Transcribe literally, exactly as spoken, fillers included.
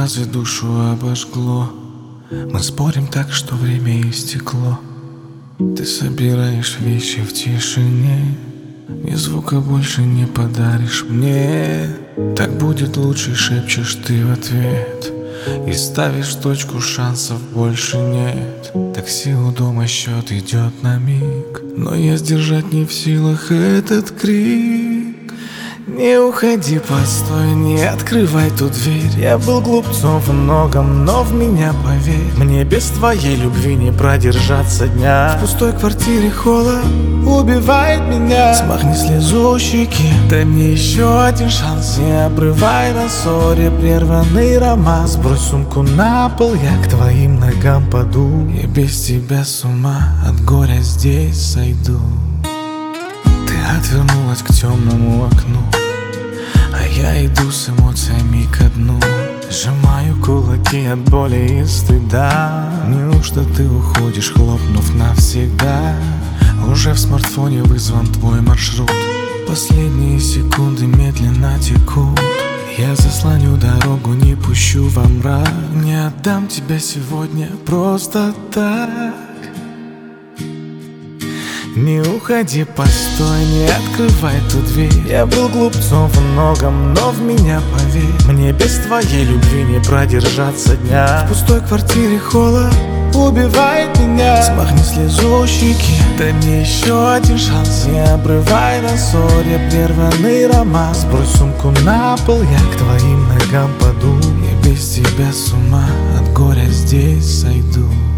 фразы душу обожгло. Мы спорим так, что время истекло. Ты собираешь вещи в тишине, ни звука больше не подаришь мне. Так будет лучше, шепчешь ты в ответ, и ставишь точку, шансов больше нет. Такси у дома, счет идет на миг, но я сдержать не в силах этот крик. Не уходи, постой, не открывай ту дверь. Я был глупцом в многом, но в меня поверь. Мне без твоей любви не продержаться дня. В пустой квартире холод убивает меня. Смахни слезу щеки, дай мне еще один шанс. Не обрывай на ссоре прерванный роман. Сбрось сумку на пол, я к твоим ногам паду. Я без тебя с ума от горя здесь сойду. Ты отвернулась к темному окну, а я иду с эмоциями ко дну. Сжимаю кулаки от боли и стыда. Неужто ты уходишь, хлопнув навсегда? Уже в смартфоне вызван твой маршрут. Последние секунды медленно текут. Я заслоню дорогу, не пущу во мрак. Не отдам тебя сегодня просто так. Не уходи, постой, не открывай ту дверь. Я был глупцом в многом, но в меня поверь. Мне без твоей любви не продержаться дня. В пустой квартире холод убивает меня. Смахни слезу щеки, дай мне еще один шанс. Не обрывай на ссоре прерванный роман. Сбрось сумку на пол, я к твоим ногам паду. Я без тебя с ума от горя здесь сойду.